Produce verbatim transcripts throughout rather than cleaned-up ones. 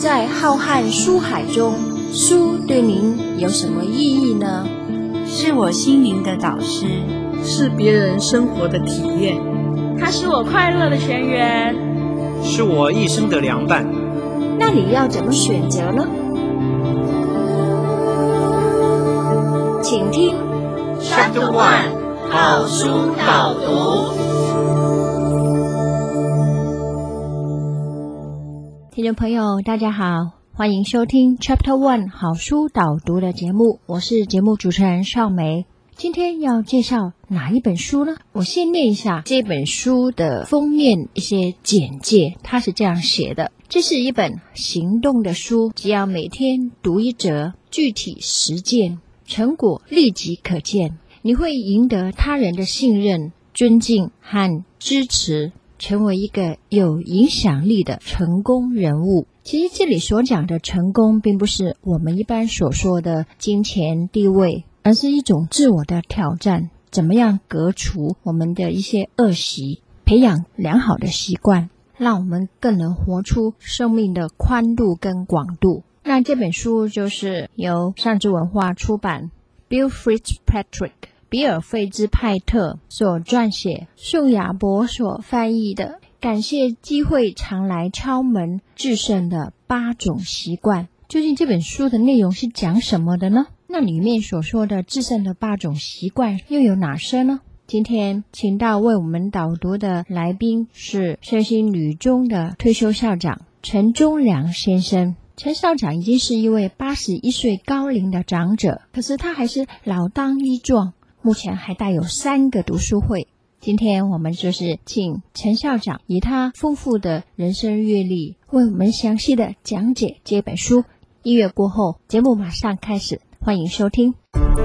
在浩瀚书海中，书对您有什么意义呢？ 是我心灵的导师， 是别人生活的体验， 它是我快乐的泉源， 是我一生的良伴。 那你要怎么选择呢？请听 Chapter One 好书导读。 听众朋友大家好，欢迎收听 Chapter One 好书导读的节目，我是节目主持人邵梅。今天要介绍哪一本书呢？我先念一下这本书的封面一些简介，它是这样写的：这是一本行动的书，只要每天读一则，具体实践，成果立即可见，你会赢得他人的信任、尊敬和支持，成为一个有影响力的成功人物。其实这里所讲的成功，并不是我们一般所说的金钱地位，而是一种自我的挑战，怎么样革除我们的一些恶习，培养良好的习惯，让我们更能活出生命的宽度跟广度。那这本书就是由上智文化出版， Bill Fitzpatrick 比尔费兹派特所撰写，宋亚博所翻译的。感谢机会常来敲门，制胜的八种习惯。究竟这本书的内容是讲什么的呢？那里面所说的制胜的八种习惯又有哪些呢？今天请到为我们导读的来宾是圣心女中的退休校长陈忠良先生。陈校长已经是一位八十一岁高龄的长者，可是他还是老当益壮，目前还带有三个读书会。今天我们就是请陈校长以他丰富的人生阅历，为我们详细的讲解这本书。音乐过后，节目马上开始，欢迎收听。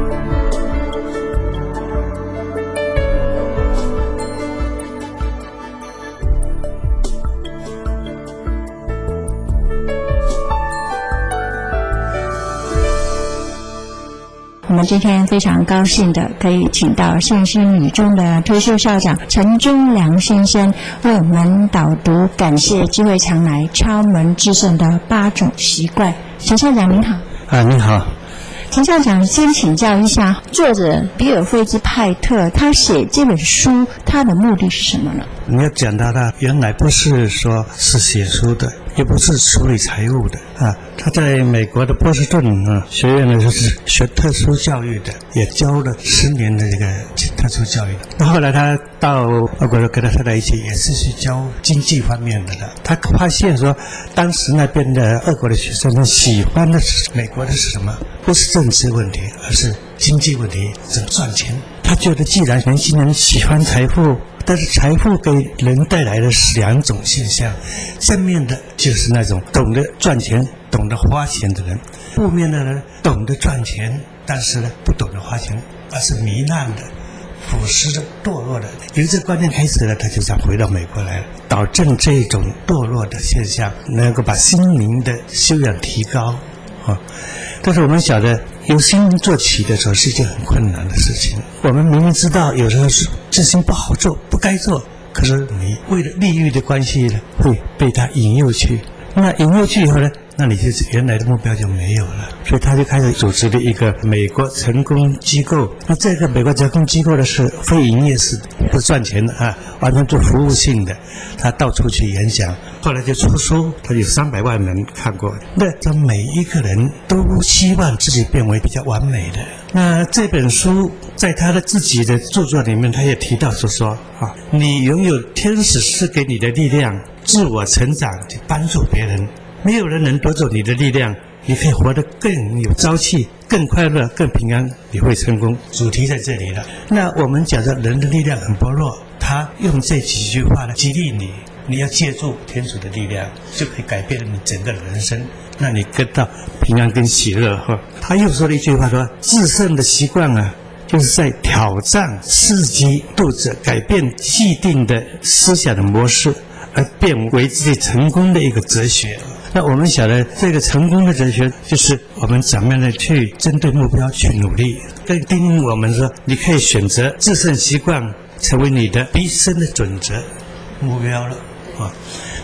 我们今天非常高兴的可以请到圣心女中的退休校长陈忠良先生为我们导读感谢机会常来敲门制胜的八种习惯。陈校长您好。 啊，您好。 陈校长，先请教一下，作者比尔费兹派特他写这本书，他的目的是什么呢？ 你要讲到他原来不是说是写书的，也不是处理财务的啊。他在美国的波士顿啊学院呢，就是学特殊教育的，也教了十年的这个特殊教育的。那后来他到俄国跟他太太一起，也是去教经济方面的的。他发现说，当时那边的俄国的学生喜欢的是美国的是什么？不是政治问题，而是经济问题，怎么赚钱。他觉得既然年轻人喜欢财富，但是财富给人带来的是两种现象，正面的就是那种懂得赚钱、懂得花钱的人，负面的呢，懂得赚钱，但是呢不懂得花钱，而是糜烂的、腐蚀的、堕落的。由这个观念开始呢，他就想回到美国来了，导正这种堕落的现象，能够把心灵的修养提高啊。但是我们晓得，由心灵做起的时候是一件很困难的事情。我们明明知道有时候是事情不好做，不该做，可是你为了利益的关系呢，会被他引诱去。那引诱去以后呢，那你就原来的目标就没有了。所以他就开始组织了一个美国成功机构。那这个美国成功机构呢是非营业式的，不赚钱的啊，完全做服务性的。他到处去演讲，后来就出书，他有三百万人看过。那这每一个人都希望自己变为比较完美的。那这本书在他的自己的著作里面，他也提到说说啊，你拥有天使赐给你的力量，自我成长，去帮助别人。没有人能夺走你的力量，你可以活得更有朝气、更快乐、更平安，你会成功。主题在这里了。那我们讲的人的力量很薄弱，他用这几句话来激励你，你要借助天主的力量，就可以改变你整个人生，让你得到平安跟喜乐哈。他又说了一句话说，制胜的习惯啊，就是在挑战、刺激读者改变既定的思想的模式，而变为自己成功的一个哲学。那我们晓得这个成功的哲学，就是我们怎么样的去针对目标去努力。更叮咛我们说，你可以选择制胜习惯成为你的毕生的准则目标了啊。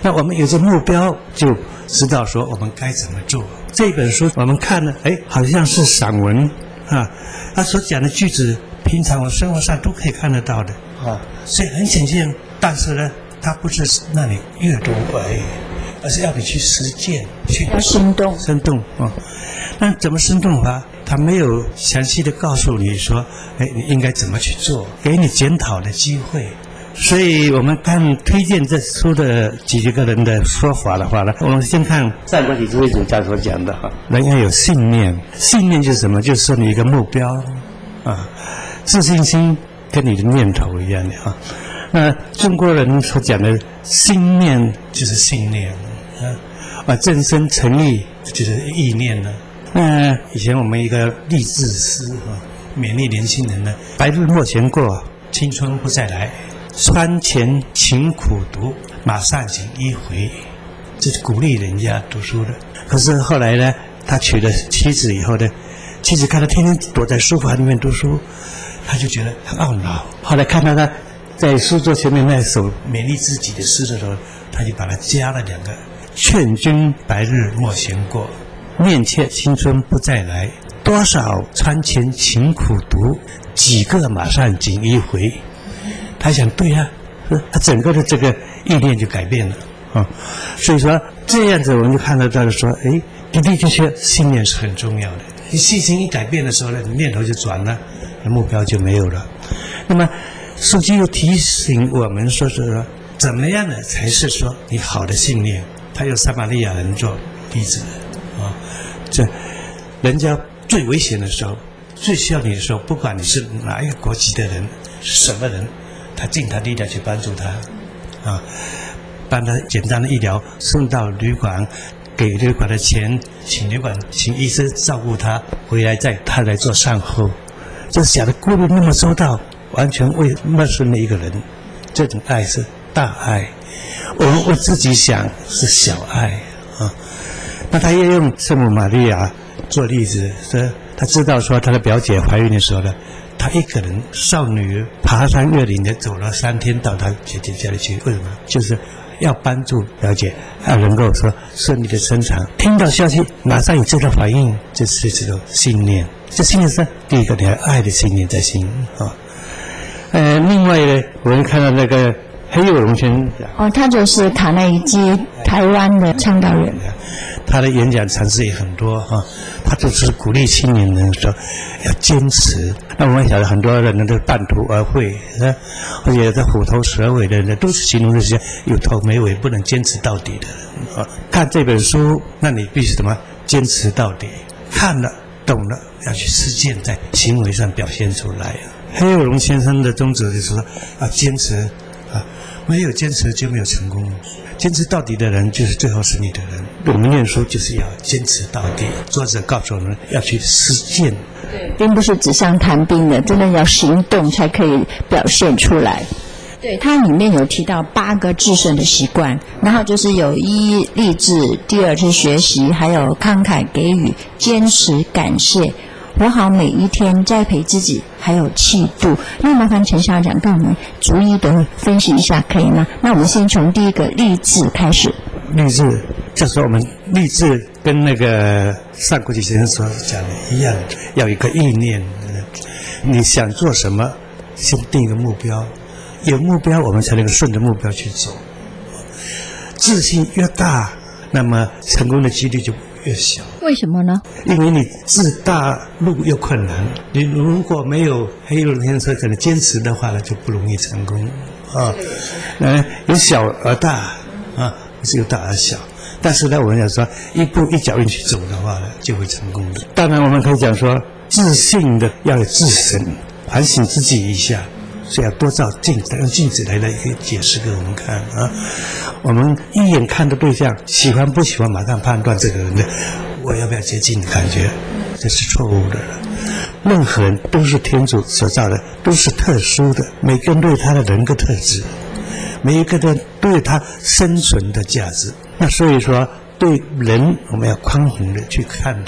那我们有这目标，就知道说我们该怎么做。这本书我们看了，哎，好像是散文啊，他所讲的句子，平常我生活上都可以看得到的啊，所以很显现。但是呢，它不是让你阅读而已，而是要你去实践，去要生动， 生动啊。那怎么生动法？他没有详细的告诉你说，哎，你应该怎么去做，给你检讨的机会。所以我们看推荐这书的几个人的说法的话呢，我们先看上国体智慧主家所讲的哈，人要有信念，信念就是什么？就是说你一个目标啊，自信心跟你的念头一样的啊。那中国人所讲的心念就是信念啊，啊，正身诚意就是意念呢。那以前我们一个励志诗啊，勉励年轻人呢，白日莫闲过，青春不再来。窗前勤苦读，马上锦衣回，这是鼓励人家读书的。可是后来呢，他娶了妻子以后呢，妻子看他天天躲在书房里面读书，他就觉得很懊恼。后来看到他在书桌前面那首勉励自己的诗的时候，他就把它加了两个：劝君白日莫闲过，念妾青春不再来。多少窗前勤苦读，几个马上锦衣回。他想，对呀、啊，他整个的这个意念就改变了啊。所以说这样子，我们就看得到说，哎，的的确确，信念是很重要的。你信心一改变的时候呢，你念头就转了，目标就没有了。那么书记又提醒我们说是说，怎么样的才是说你好的信念？他用撒玛利亚人做例子啊，这人家最危险的时候，最需要你的时候，不管你是哪一个国籍的人，是什么人。他尽他力量去帮助他，啊，帮他简单的医疗送到旅馆，给旅馆的钱，请旅馆请医生照顾他，回来再他来做善后，这想的顾虑那么周到，完全为陌生的一个人，这种爱是大爱，我们为自己想是小爱啊。那他也用圣母玛利亚做例子，说他知道说他的表姐怀孕的时候呢。她一个人少女爬山越岭的走了三天到她姐姐家里去，为什么？就是要帮助表姐，要能够说顺利的生产。听到消息马上有这个反应，这是这种信念。这信念是第一个，你要爱的信念在心啊。呃，另外呢，我们看到那个黑幼龙先生哦，他就是卡内基台湾的倡导人。 他的演讲尝试也很多哈、啊，他就是鼓励青年人说要坚持。那我们晓得很多人都半途而废，是而且在虎头蛇尾的人都是形容这些有头没尾、不能坚持到底的人啊。看这本书，那你必须什么？坚持到底，看了懂了，要去实践，在行为上表现出来。黑幼龙先生的宗旨就是说啊，坚持啊，没有坚持就没有成功。坚持到底的人就是最后是你的人。我们念书就是要坚持到底。作者告诉我们要去实践， 并不是纸上谈兵的，真的要行动才可以表现出来。对，它里面有提到八个制胜的习惯，然后就是有一励志，第二是学习，还有慷慨给予，坚持感谢，活好每一天，栽培自己，还有气度。那麻烦陈校长跟我们逐一的分析一下，可以吗？那我们先从第一个励志开始。 励志就是我们励志跟那个上国际先生所讲的一样，要有一个意念，你想做什么，先定一个目标，有目标我们才能够顺着目标去走。自信越大，那么成功的几率就越小。 为什么呢？ 因为你自大路又困难，你如果没有黑幼龙先生可能坚持的话呢，就不容易成功啊。呃，由小而大啊，不是由大而小。但是呢，我们要说一步一脚印去走的话呢，就会成功的。当然，我们可以讲说，自信的要有自省，反省自己一下。所以要多照镜子，用镜子来来解释给我们看啊。我们一眼看的对象，喜欢不喜欢，马上判断这个人的我要不要接近的感觉，这是错误的。任何人都是天主所造的，都是特殊的，每个人都有他的人格特质，每一个人都有他生存的价值。那所以说，对人我们要宽宏的去看他，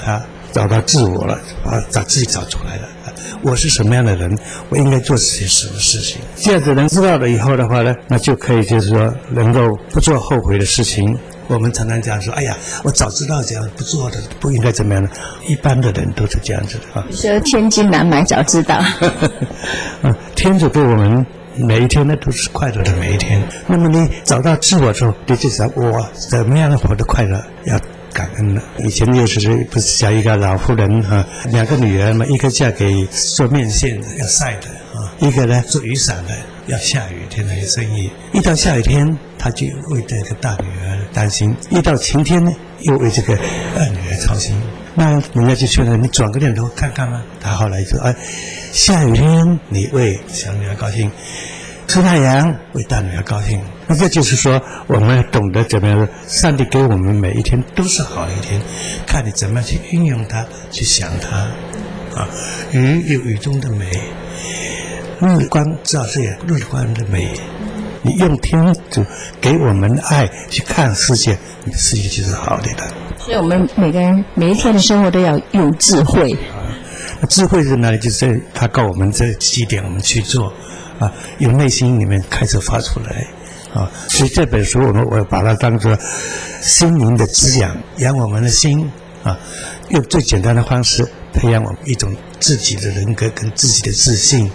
找到自我了，把找自己找出来了。我是什么样的人，我应该做些什么事情。这样子能知道了以后的话呢，那就可以就是说能够不做后悔的事情。我们常常讲说，哎呀，我早知道这样不做的，不应该怎么样的。一般的人都是这样子的啊。 你说千金难买早知道。 啊，天主对我们每一天呢都是快乐的每一天。那么你找到自我之后，你就想我怎么样的活得快乐，要感恩了。以前就是不是讲一个老妇人哈、啊，两个女儿嘛，一个嫁给做面线的要晒的啊，一个呢做雨伞的要下雨天来生意。一到下雨天，他就为这个大女儿担心；一到晴天呢，又为这个二女儿操心。那人家就说了，你转个念头看看嘛。他后来说，哎，下雨天你为小女儿高兴，出太阳为大女儿高兴。那这就是说，我们懂得怎么样，上帝给我们每一天都是好的一天，看你怎么去运用它，去想它。啊，雨有雨中的美，日光照射日光的美。你用天主给我们的爱去看世界，你的世界就是好的了。 所以我们每个人每一天的生活都要用智慧。 啊，那智慧在哪里？就是他告我们这几点我们去做，啊，由内心里面开始发出来。啊，所以这本书我们我把它当作心灵的滋养，养我们的心啊，用最简单的方式培养我们一种自己的人格跟自己的自信。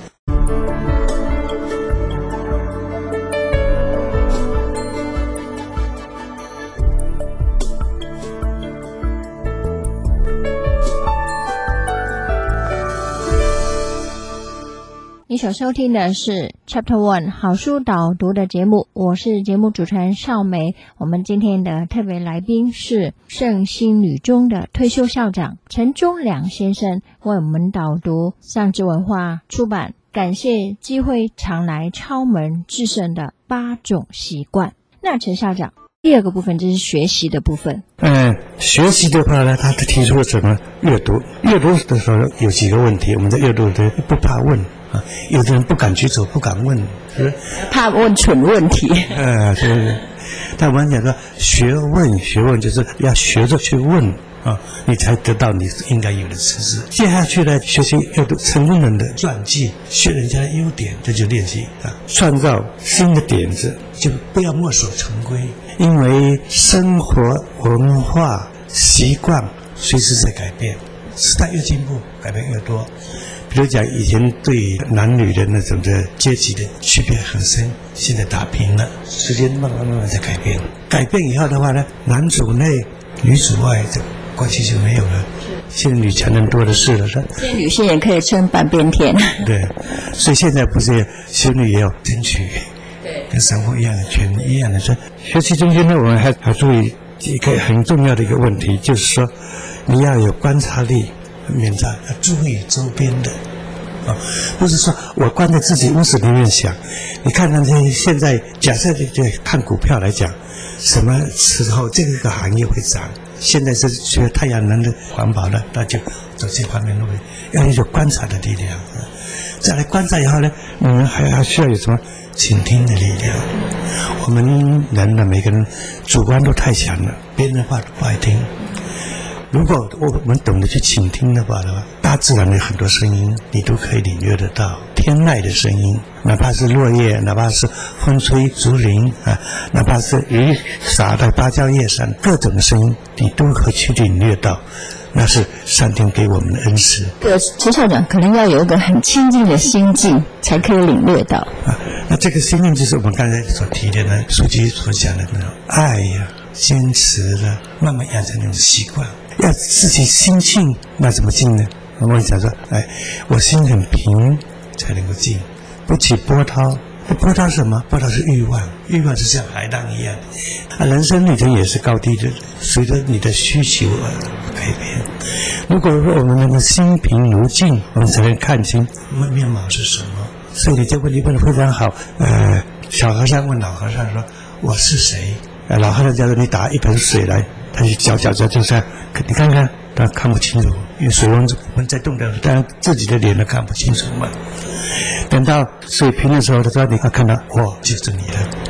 你所收听的是 Chapter One 好书导读的节目，我是节目主持人邵梅。我们今天的特别来宾是圣心女中的退休校长陈忠良先生，为我们导读上智文化出版感谢机会常来敲门制胜的八种习惯。那陈校长，第二个部分就是学习的部分。 嗯，学习的话呢，他提出了什么？阅读。阅读的时候有几个问题，我们在阅读的不怕问啊，有的人不敢举手，不敢问，是不是？ 怕问蠢问题。 呃，对对对。但我们讲说，学问，学问就是要学着去问啊，你才得到你应该有的知识。接下去呢，学习阅读成功人的传记，学人家的优点，这就练习啊，创造新的点子，就不要墨守成规，因为生活文化习惯随时在改变，时代越进步，改变越多。比如讲，以前对男女的那种的阶级的区别很深，现在打平了，时间慢慢慢慢在改变。改变以后的话呢，男主内女主外的关系就没有了，现在女强人多的是了，是吧？ 现在女性也可以撑半边天。 对，所以现在不是修女也要争取跟生活一样的权利一样的事。学习中间呢，我们还还注意一个很重要的一个问题，就是说你要有观察力。免得要注意周边的啊，不是说我关在自己屋子里面想。你看看这现在，假设这这看股票来讲，什么时候这个行业会涨？现在是学太阳能的、环保的，那就走这方面路，要有观察的力量。再来观察以后呢，我们还还需要有什么倾听的力量。我们人的每个人主观都太强了，别人的话都不爱听。如果我们懂得去倾听的话的话，大自然的很多声音你都可以领略得到，天籁的声音，哪怕是落叶，哪怕是风吹竹林啊，哪怕是雨洒在芭蕉叶上，各种的声音你都可以去领略到，那是上天给我们的恩赐。 这个陈校长可能要有一个很清净的心境，才可以领略到啊。那这个心境就是我们刚才所提的呢，书记所讲的那种爱呀、坚持了，慢慢养成那种习惯。要自己心静，那怎么静呢？我们讲说，哎，我心很平才能够静，不起波涛。波涛是什么？波涛是欲望，欲望是像海浪一样。啊，人生旅程也是高低的，随着你的需求而改变。如果说我们能够心平如镜，我们才能看清面貌是什么。所以你这个问题问得非常好。呃，小和尚问老和尚说：“我是谁？”呃，老和尚叫做你打一盆水来。他就搅搅搅就这样，你看看，他看不清楚，因为水温温在动的，当然自己的脸都看不清楚嘛。等到水平的时候，他说你要看到，哦，就是你了。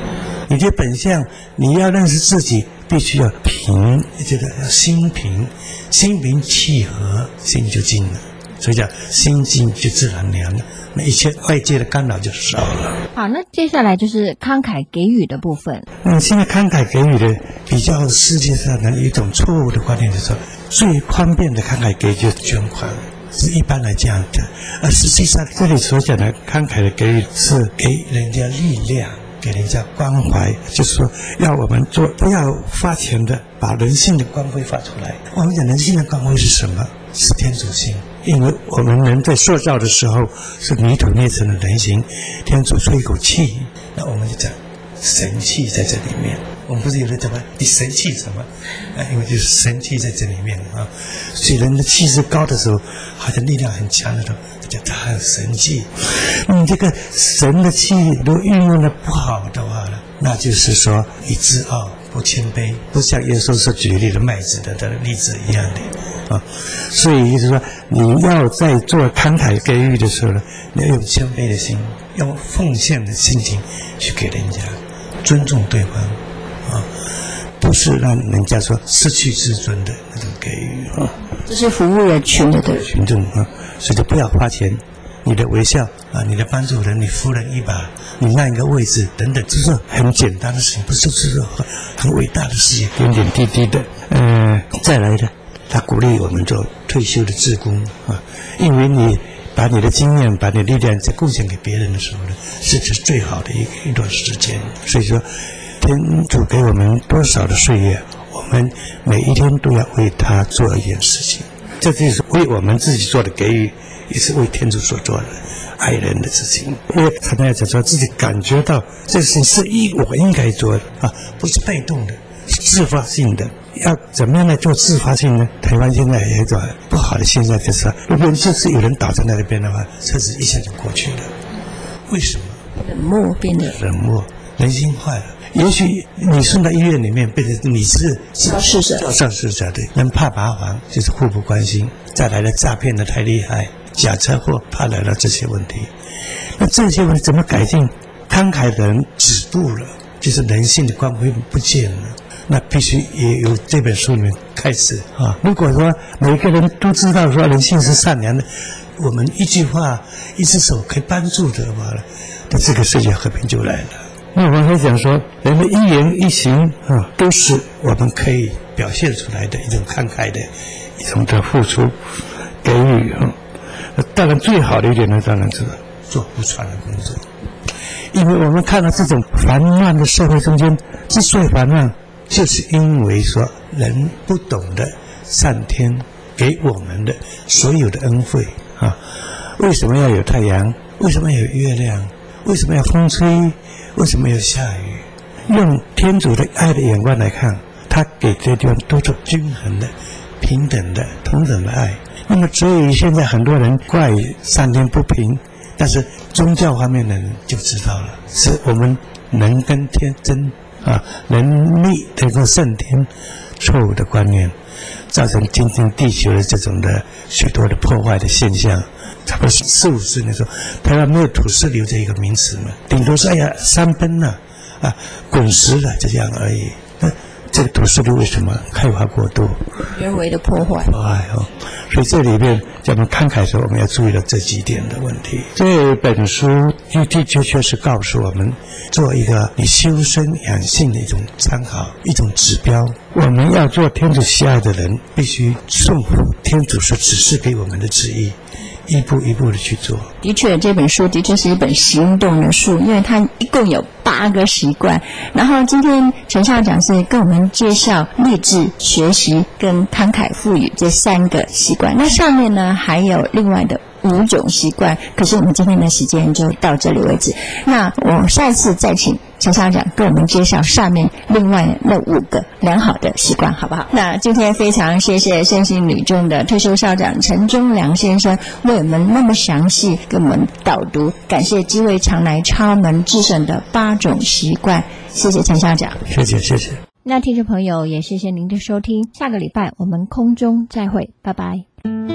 你的本相，你要认识自己，必须要平，这个要心平，心平气和，心就静了。所以讲心静就自然凉了，那一切外界的干扰就少了。 好，那接下来就是慷慨给予的部分。 嗯，现在慷慨给予的比较世界上的一种错误的观念，就是说最方便的慷慨给予就是捐款，是一般来讲的。而实际上这里所讲的慷慨的给予是给人家力量，给人家关怀，就是说要我们做不要发钱的，把人性的光辉发出来。我们讲人性的光辉是什么？是天主性。因为我们人在塑造的时候是泥土捏成的人形，天主吹一口气，那我们就讲神气在这里面。我们不是有人讲吗？你神气什么？啊，因为就是神气在这里面啊。所以人的气势高的时候，好像力量很强的时候，就叫他有神气。你这个神的气如果运用的不好的话呢，那就是说你自傲不谦卑，不像耶稣所举例的麦子的的例子一样的。啊，所以就是说，你要在做慷慨给予的时候呢，你要用谦卑的心，用奉献的心情去给人家，尊重对方，啊，不是让人家说失去自尊的那种给予啊。 这是服务人群的对群众啊，所以就不要花钱，你的微笑啊，你的帮助人，你扶人一把，你让一个位置等等，这是很简单的事情，不是是很很伟大的事情，点点滴滴的。呃，再来的。他鼓励我们做退休的志工啊，因为你把你的经验、把你的力量再贡献给别人的时候呢，这是最好的一个一段时间。所以说，天主给我们多少的岁月，我们每一天都要为他做一件事情。这就是为我们自己做的给予，也是为天主所做的爱人的事情。因为常常要讲说，自己感觉到这事情是一我应该做的啊，不是被动的，是自发性的。要怎么样来做自发性呢？台湾现在有一种不好的现象，就是如果就是有人倒在那边的话，车子一下就过去了。为什么？ 冷漠变得冷漠，人心坏了。也许你送到医院里面，变成你是肇事者， 肇事者对，人怕麻烦，就是互不关心。再来的诈骗的太厉害，假车祸怕来了这些问题。那这些问题怎么改进？慷慨的人止步了，就是人性的光辉不见了。那必须也由这本书里面开始啊！如果说每个人都知道说人性是善良的，我们一句话、一只手可以帮助的话呢，那这个世界和平就来了。那我们会讲说，人的一言一行啊，都是我们可以表现出来的一种慷慨的一种的付出、给予啊。当然，最好的一点呢，当然是做不传的工作，因为我们看到这种烦乱的社会中间，之所以烦乱。就是因为说人不懂得上天给我们的所有的恩惠啊，为什么要有太阳？为什么要有月亮？为什么要风吹？为什么要下雨？用天主的爱的眼光来看，他给这地方都是均衡的、平等的、同等的爱。那么所以现在很多人怪上天不平，但是宗教方面的人就知道了，是我们人跟天争。啊，人力这个圣天错误的观念，造成今天地球的这种的许多的破坏的现象。差不多四五十年说，台湾没有土石流这一个名词嘛，顶多是哎呀山崩了啊，滚石了这样而已。那这个土石流为什么开发过度？ 人为的破坏。 破坏哦，所以这里面在我们慷慨的时候，我们要注意到这几点的问题。这本书的的确确是告诉我们，做一个你修身养性的一种参考、一种指标。我们要做天主喜爱的人，必须顺服天主所指示给我们的旨意。一步一步的去做。 的确，这本书的确是一本行动的书，因为它一共有八个习惯。然后今天陈校长是跟我们介绍励志、学习跟慷慨赋予这三个习惯。那上面呢还有另外的五种习惯，可是我们今天的时间就到这里为止。那我下一次再请陈校长跟我们介绍上面另外那五个良好的习惯，好不好？那今天非常谢谢圣心女中的退休校长陈忠良先生为我们那么详细给我们导读，感谢几位常来敲门致胜的八种习惯，谢谢陈校长。 谢谢谢谢。 那听众朋友也谢谢您的收听，下个礼拜我们空中再会，拜拜。